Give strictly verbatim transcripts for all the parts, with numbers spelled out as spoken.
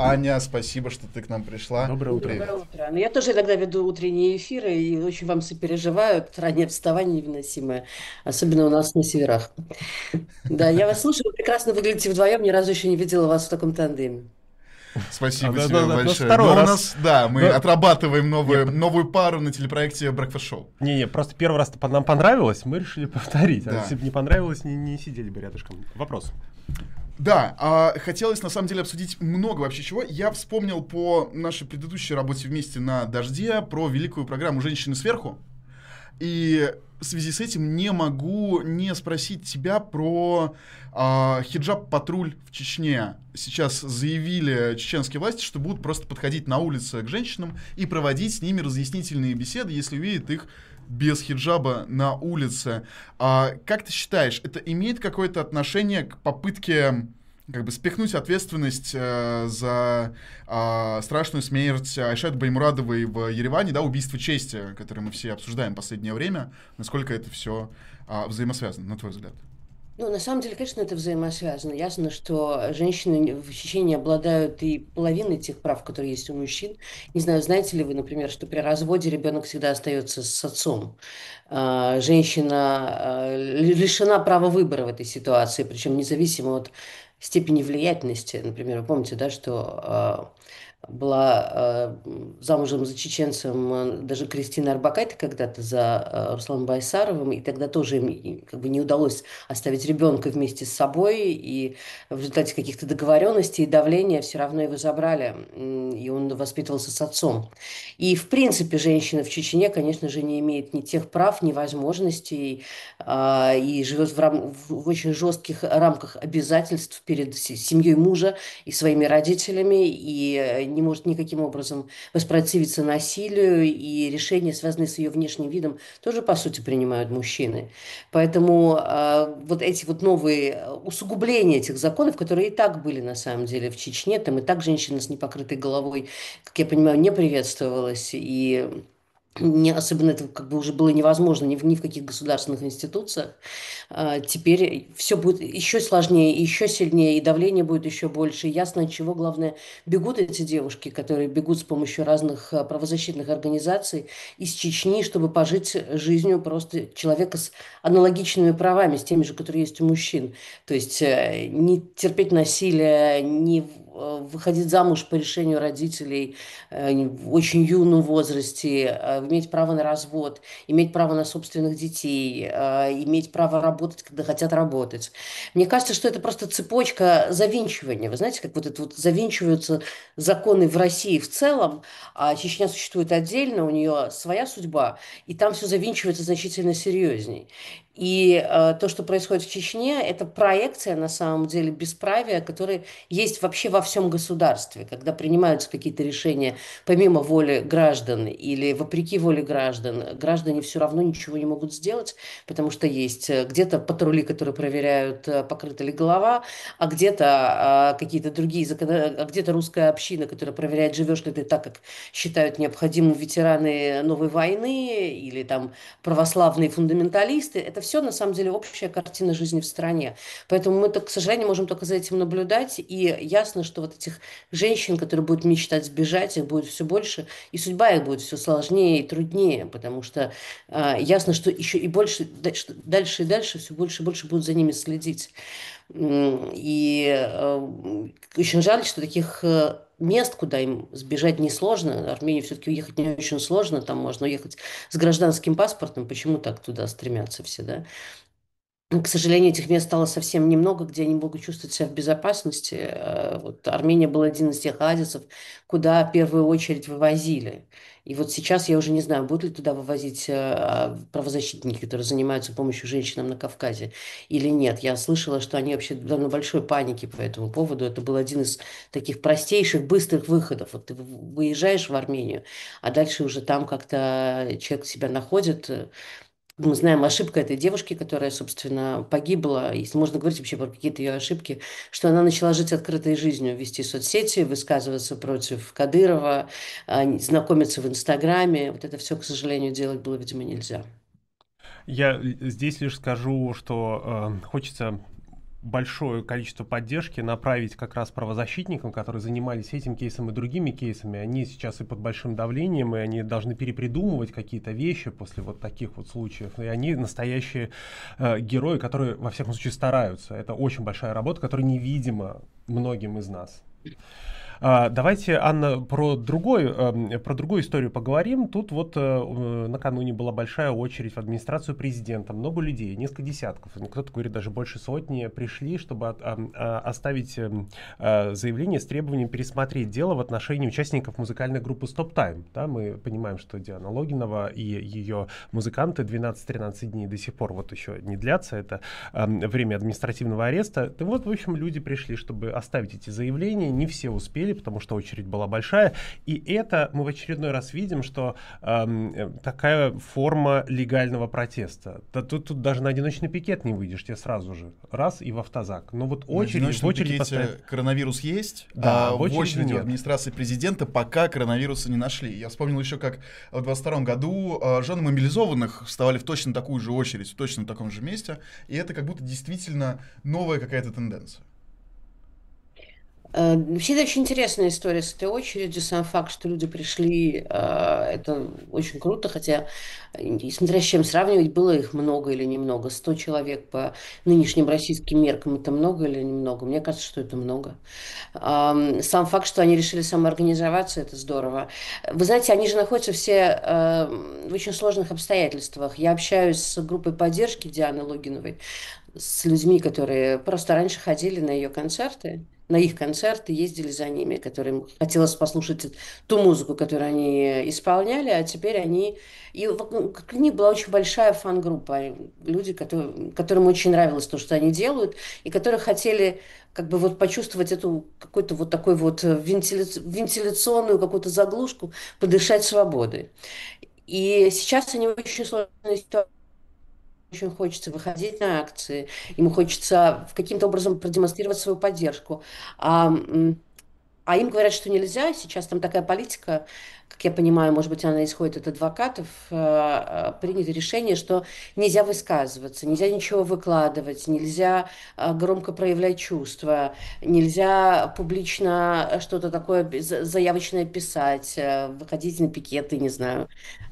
Аня, спасибо, что ты к нам пришла. Доброе утро. Привет. Доброе утро. Ну, я тоже иногда веду утренние эфиры и очень вам сопереживаю. Это раннее вставание невыносимое, особенно у нас на северах. Да, я вас слушаю, вы прекрасно выглядите вдвоем, ни разу еще не видела вас в таком тандеме. А, Спасибо да, тебе да, да, нас большое. второй Но у раз. нас, да, мы Но- отрабатываем Не, новую, п- новую пару на телепроекте Breakfast Show. не, не, просто первый раз по- нам понравилось, мы решили повторить. А Да. если бы не понравилось, не, не сидели бы рядышком. Вопрос. Да, а хотелось на самом деле обсудить много вообще чего. Я вспомнил по нашей предыдущей работе вместе на «Дожде» про великую программу «Женщины сверху». И в связи с этим не могу не спросить тебя про а, хиджаб-патруль в Чечне. Сейчас заявили чеченские власти, что будут просто подходить на улице к женщинам и проводить с ними разъяснительные беседы, если увидят их без хиджаба на улице. А, как ты считаешь, это имеет какое-то отношение к попытке как бы спихнуть ответственность э, за э, страшную смерть Айшат Баймурадовой в Ереване, да, убийство чести, которое мы все обсуждаем в последнее время, насколько это все э, взаимосвязано, на твой взгляд? Ну, на самом деле, конечно, это взаимосвязано. Ясно, что женщины в Чечне обладают и половиной тех прав, которые есть у мужчин. Не знаю, знаете ли вы, например, что при разводе ребенок всегда остается с отцом. А, Женщина а, лишена права выбора в этой ситуации, причем независимо от степени влиятельности. Например, вы помните, да, что а, была э, замужем за чеченцем э, даже Кристина Орбакайте когда-то за э, Русланом Байсаровым, и тогда тоже им и, как бы не удалось оставить ребенка вместе с собой, и в результате каких-то договоренностей и давления все равно его забрали, м, и он воспитывался с отцом. И, в принципе, женщина в Чечне, конечно же, не имеет ни тех прав, ни возможностей, а, и живет в, рам- в очень жестких рамках обязательств перед се- семьей мужа и своими родителями, и э, не может никаким образом воспротивиться насилию, и решения, связанные с ее внешним видом, тоже, по сути, принимают мужчины. Поэтому э, вот эти вот новые э, усугубления этих законов, которые и так были на самом деле в Чечне, там и так женщина с непокрытой головой, как я понимаю, не приветствовалась, и не, особенно это как бы уже было невозможно ни в, ни в каких государственных институциях. А, Теперь все будет еще сложнее, еще сильнее, и давление будет еще больше. И ясно, от чего, главное, бегут эти девушки, которые бегут с помощью разных а, правозащитных организаций из Чечни, чтобы пожить жизнью просто человека с аналогичными правами, с теми же, которые есть у мужчин. То есть э, не терпеть насилие, не э, выходить замуж по решению родителей э, в очень юном возрасте, э, иметь право на развод, иметь право на собственных детей, э, иметь право работать, когда хотят работать. Мне кажется, что это просто цепочка завинчивания. Вы знаете, как вот это вот завинчиваются законы в России в целом, а Чечня существует отдельно, у нее своя судьба, и там все завинчивается значительно серьезней. И э, то, что происходит в Чечне, это проекция на самом деле бесправия, которое есть вообще во всем государстве, когда принимаются какие-то решения помимо воли граждан или вопреки воле граждан, граждане все равно ничего не могут сделать, потому что есть э, где-то патрули, которые проверяют, э, покрыта ли голова, а где-то а, какие-то другие законы, а где-то русская община, которая проверяет, живешь ли ты так, как считают необходимым ветераны новой войны или там православные фундаменталисты. Это все на самом деле общая картина жизни в стране. Поэтому мы, к сожалению, можем только за этим наблюдать. И ясно, что вот этих женщин, которые будут мечтать сбежать, их будет все больше, и судьба их будет все сложнее и труднее, потому что а, ясно, что еще и больше, дальше, дальше и дальше все больше и больше будут за ними следить. М, И э, очень жаль, что таких э, мест, куда им сбежать несложно. Армении все-таки уехать не очень сложно, там можно уехать с гражданским паспортом. Почему так туда стремятся все, да? К сожалению, этих мест стало совсем немного, где они могут чувствовать себя в безопасности. Э, Вот Армения был один из тех оазисов, куда в первую очередь вывозили. И вот сейчас я уже не знаю, будут ли туда вывозить э, правозащитники, которые занимаются помощью женщинам на Кавказе, или нет. Я слышала, что они вообще в довольно большой панике по этому поводу. Это был один из таких простейших, быстрых выходов. Вот ты выезжаешь в Армению, а дальше уже там как-то человек себя находит. э, Мы знаем ошибка этой девушки, которая, собственно, погибла, если можно говорить вообще про какие-то ее ошибки, что она начала жить открытой жизнью, вести соцсети, высказываться против Кадырова, а, знакомиться в Инстаграме. Вот это все, к сожалению, делать было, видимо, нельзя. Я здесь лишь скажу, что э, хочется большое количество поддержки направить как раз правозащитникам, которые занимались этим кейсом и другими кейсами. Они сейчас и под большим давлением, и они должны перепридумывать какие-то вещи после вот таких вот случаев. И они настоящие э, герои, которые, во всяком случае, стараются. Это очень большая работа, которая невидима многим из нас. А, давайте, Анна, про, другой, э, про другую историю поговорим. Тут вот э, накануне была большая очередь в администрацию президента. Много людей, несколько десятков, кто-то говорит, даже больше сотни пришли, чтобы от, а, а, оставить а, заявление с требованием пересмотреть дело в отношении участников музыкальной группы Stop Time. Да, мы понимаем, что Диана Логинова и ее музыканты двенадцать-тринадцать дней до сих пор вот еще не длятся. Это а, время административного ареста. И вот, в общем, люди пришли, чтобы оставить эти заявления. Не все успели, потому что очередь была большая. И это мы в очередной раз видим, что э, такая форма легального протеста. Да, тут, тут даже на одиночный пикет не выйдешь, тебе сразу же раз и в автозак. Но вот очередь, в очередь поставить... коронавирус есть, да, а в очереди, в очереди нет. администрации президента пока коронавируса не нашли. Я вспомнил еще, как в двадцать втором году э, жены мобилизованных вставали в точно такую же очередь, в точно таком же месте. И это как будто действительно новая какая-то тенденция. Вообще, это очень интересная история с этой очередью. Сам факт, что люди пришли, это очень круто, хотя, смотря с чем сравнивать, было их много или немного. сто человек по нынешним российским меркам, это много или немного? Мне кажется, что это много. Сам факт, что они решили самоорганизоваться, это здорово. Вы знаете, они же находятся все в очень сложных обстоятельствах. Я общаюсь с группой поддержки Дианы Логиновой, с людьми, которые просто раньше ходили на ее концерты, на их концерты, ездили за ними, которым хотелось послушать ту музыку, которую они исполняли, а теперь они... И у них была очень большая фан-группа, люди, которые, которым очень нравилось то, что они делают, и которые хотели как бы вот почувствовать эту какую-то вот такую вот вентиля... вентиляционную какую-то заглушку, подышать свободой. И сейчас они в очень сложной ситуации. Очень хочется выходить на акции, ему хочется каким-то образом продемонстрировать свою поддержку. А, а им говорят, что нельзя. Сейчас там такая политика, как я понимаю, может быть, она исходит от адвокатов, принято решение, что нельзя высказываться, нельзя ничего выкладывать, нельзя громко проявлять чувства, нельзя публично что-то такое заявочное писать, выходить на пикеты, не знаю.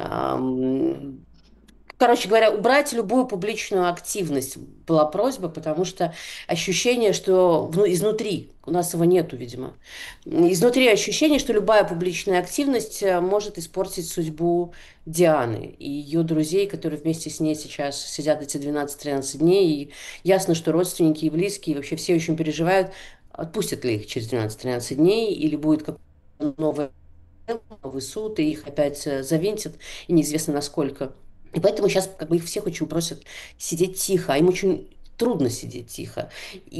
Короче говоря, убрать любую публичную активность была просьба, потому что ощущение, что ну, изнутри, у нас его нету, видимо, изнутри ощущение, что любая публичная активность может испортить судьбу Дианы и ее друзей, которые вместе с ней сейчас сидят эти двенадцать-тринадцать дней. И ясно, что родственники и близкие вообще все очень переживают, отпустят ли их через двенадцать-тринадцать дней или будет какой-то новый, новый суд, и их опять завинтят, и неизвестно насколько. И поэтому сейчас как бы их всех очень просят сидеть тихо, а им очень трудно сидеть тихо.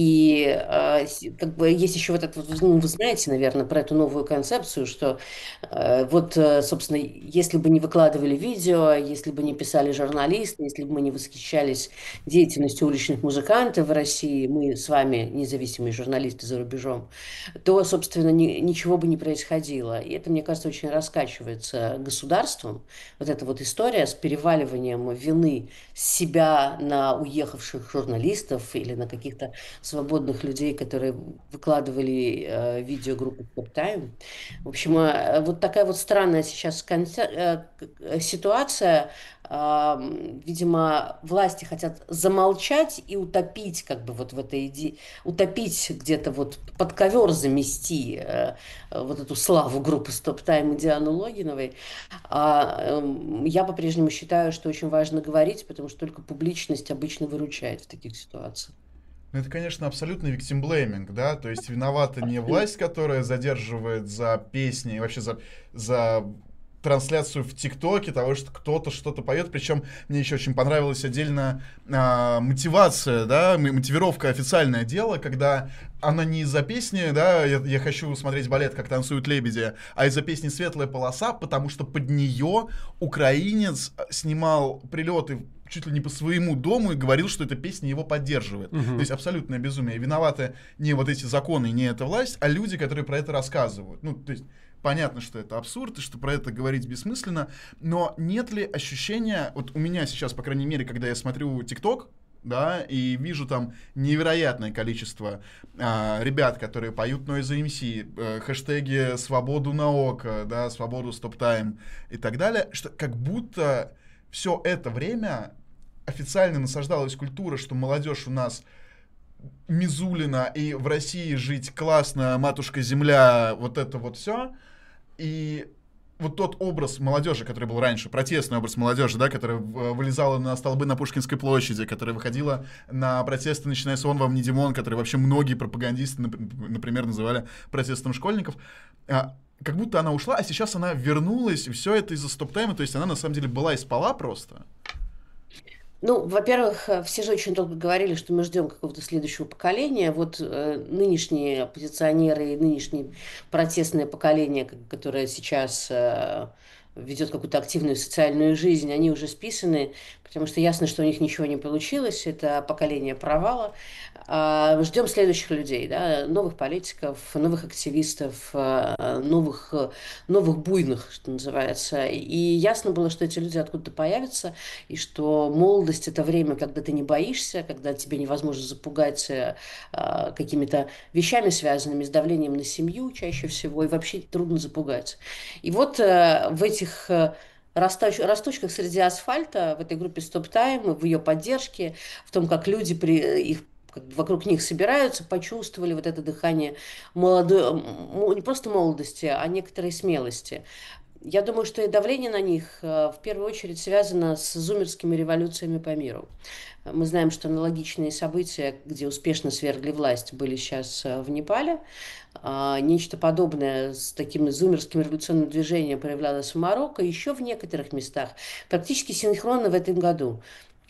И э, как бы есть еще вот это, ну, вы знаете, наверное, про эту новую концепцию, что э, вот, э, собственно, если бы не выкладывали видео, если бы не писали журналисты, если бы мы не восхищались деятельностью уличных музыкантов в России, мы с вами, независимые журналисты за рубежом, то, собственно, ни, ничего бы не происходило. И это, мне кажется, очень раскачивается государством. Вот эта вот история с переваливанием вины с себя на уехавших журналистов, или на каких-то свободных людей, которые выкладывали э, видео группы Stop Time. В общем, э, вот такая вот странная сейчас концер... э, ситуация. Э, видимо, власти хотят замолчать и утопить, как бы вот в этой идее, утопить где-то вот под ковер замести э, вот эту славу группы Stop Time и Дианы Логиновой. А, э, я по-прежнему считаю, что очень важно говорить, потому что только публичность обычно выручает в таких ситуациях. Ну, это, конечно, абсолютный victim-blaming, да, то есть виновата не власть, которая задерживает за песни и вообще за, за трансляцию в ТикТоке того, что кто-то что-то поет, причем мне еще очень понравилась отдельно а, мотивация, да, мотивировка официальное дело, когда она не из-за песни, да, я, я хочу смотреть балет, как танцуют лебеди, а из-за песни «Светлая полоса», потому что под нее украинец снимал прилеты чуть ли не по своему дому и говорил, что эта песня его поддерживает. Uh-huh. То есть абсолютное безумие. И виноваты не вот эти законы, не эта власть, а люди, которые про это рассказывают. Ну, то есть понятно, что это абсурд, и что про это говорить бессмысленно, но нет ли ощущения, вот у меня сейчас, по крайней мере, когда я смотрю ТикТок, да, и вижу там невероятное количество а, ребят, которые поют Noise эм си, э, хэштеги «Свободу на око», да, «Свободу стоп-тайм» и так далее, что как будто все это время официально насаждалась культура, что молодежь у нас Мизулина, и в России жить классно, матушка-земля, вот это вот все. И вот тот образ молодежи, который был раньше, протестный образ молодежи, да, которая в- вылезала на столбы на Пушкинской площади, которая выходила на протесты, начиная с «Он вам не Димон», которые вообще многие пропагандисты, нап- например, называли протестом школьников, а, как будто она ушла, а сейчас она вернулась, и все это из-за стоп-тайма, то есть она на самом деле была и спала просто. Ну, во-первых, э, все же очень долго говорили, что мы ждем какого-то следующего поколения. Вот э, нынешние оппозиционеры и нынешнее протестное поколение, к- которое сейчас э, ведет какую-то активную социальную жизнь, они уже списаны, потому что ясно, что у них ничего не получилось. Это поколение провала. А, ждем следующих людей, да, новых политиков, новых активистов, э, новых, э, новых буйных, что называется. И ясно было, что эти люди откуда-то появятся, и что молодость — это время, когда ты не боишься, когда тебе невозможно запугать э, а, какими-то вещами, связанными с давлением на семью чаще всего, и вообще трудно запугать. И вот э, в этих э, расточ- росточках среди асфальта, в этой группе Stop Time, в ее поддержке, в том, как люди при, их как бы вокруг них собираются, почувствовали вот это дыхание молодой, м, не просто молодости, а некоторой смелости. Я думаю, что и давление на них э, в первую очередь связано с зумерскими революциями по миру. Мы знаем, что аналогичные события, где успешно свергли власть, были сейчас э, в Непале. А, Нечто подобное с таким зумерским революционным движением проявлялось в Марокко, еще в некоторых местах, практически синхронно в этом году.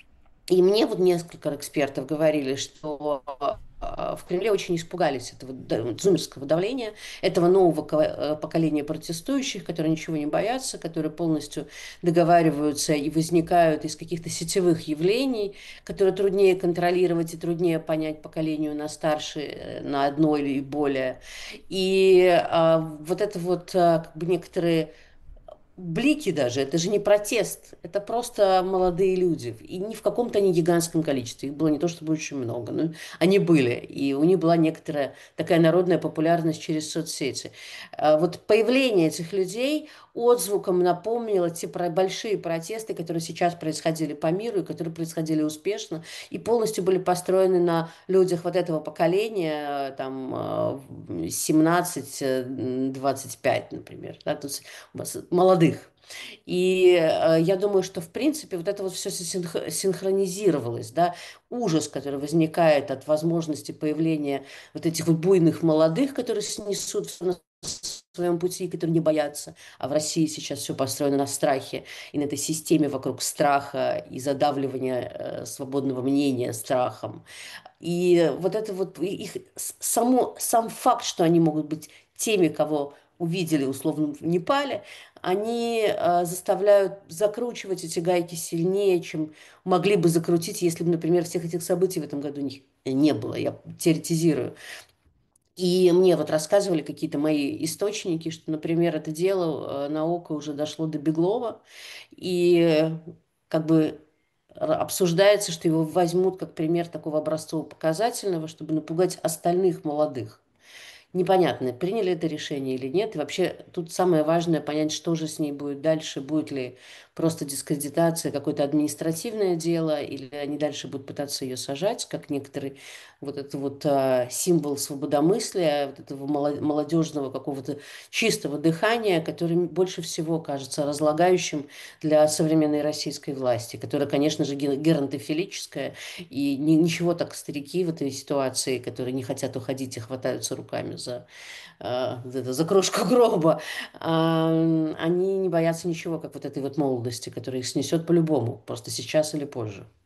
И мне вот несколько экспертов говорили, что а, в Кремле очень испугались этого да- зумерского давления, этого нового ко- э, поколения протестующих, которые ничего не боятся, которые полностью договариваются и возникают из каких-то сетевых явлений, которые труднее контролировать и труднее понять поколению на старше, э, на одно или более. И а, вот это вот а, как бы некоторые блики даже, это же не протест, это просто молодые люди. И не в каком-то не гигантском количестве. Их было не то чтобы очень много, но они были. И у них была некоторая такая народная популярность через соцсети. А вот появление этих людей отзвуком напомнило те про- большие протесты, которые сейчас происходили по миру, и которые происходили успешно, и полностью были построены на людях вот этого поколения, там, э, семнадцать двадцать пять, например, да, то есть молодых. И э, я думаю, что в принципе вот это вот все синхронизировалось, да, ужас, который возникает от возможности появления вот этих вот буйных молодых, которые снесут всё на своем пути, которые не боятся. А в России сейчас все построено на страхе и на этой системе вокруг страха и задавливания э, свободного мнения страхом. И вот это вот и- их с- само, сам факт, что они могут быть теми, кого увидели условно в Непале, они э, заставляют закручивать эти гайки сильнее, чем могли бы закрутить, если бы, например, всех этих событий в этом году не, не было. Я теоретизирую. И мне вот рассказывали какие-то мои источники, что, например, это дело э, на око уже дошло до Беглова, и э, как бы р- обсуждается, что его возьмут как пример такого образцово-показательного, чтобы напугать остальных молодых. Непонятно, приняли это решение или нет. И вообще тут самое важное понять, что же с ней будет дальше. Будет ли просто дискредитация, какое-то административное дело, или они дальше будут пытаться ее сажать, как некоторые вот это вот а, символ свободомыслия, вот этого моло- молодежного какого-то чистого дыхания, который больше всего кажется разлагающим для современной российской власти, которая, конечно же, ге- геронтофилическая, и ни- ничего так старики в этой ситуации, которые не хотят уходить и хватаются руками за, э, вот это, за крошку гроба, а, они не боятся ничего, как вот этой вот молодости, которая их снесет по-любому, просто сейчас или позже.